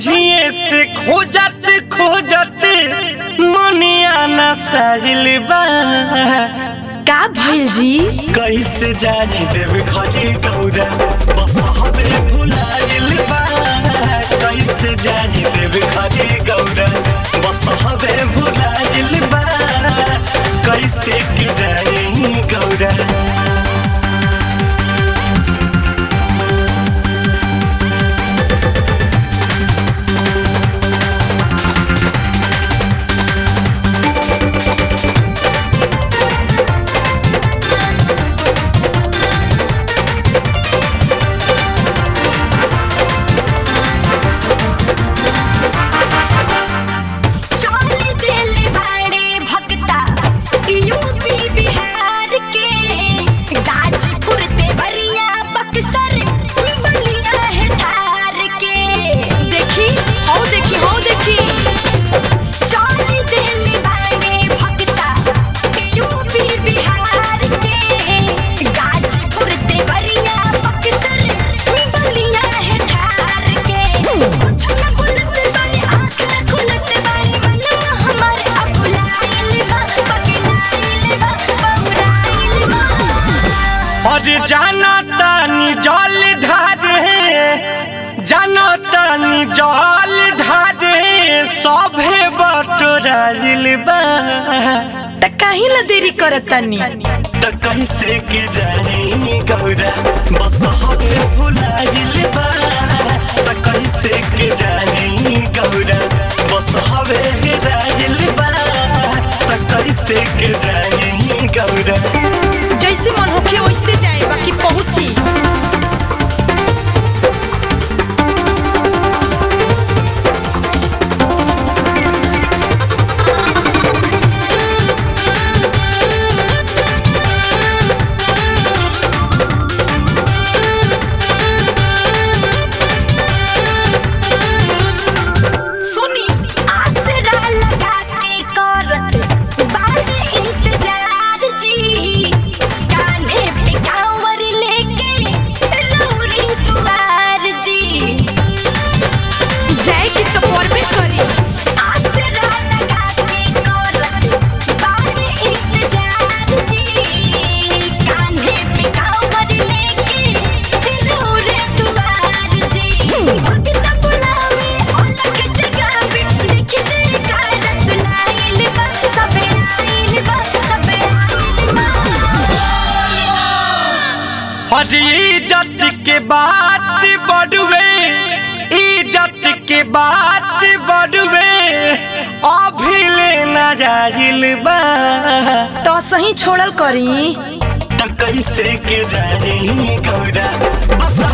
संझिए से खोजत खोजत मनिया न साहिल बा। का भइल जी? कैसे जानी देव घरे गौरा बस हमे भुलाइल बा। कैसे जानी देव घरे गौरा बस हमे भुलाइल बा। कैसे के जानी गौरा जाना तानी जल ढारे जाना तानी जल ढारे सभे बटोराइल बा। त काहे ला देरी करत तानी? त कैसे के जानी गौरा बस हमे भुलाइल बा। त कैसे के जानी गौरा बस हमे हेराइल बा। त कैसे के जानी गौरा जैसे मन होखे वैसे जाए बाकी पहुंची। इज्जत के बात बढ़वे इज्जत के बात बढ़वे अभी लेना जाइल बा। तो सही छोड़ल करी त कैसे के जानी गौरा बस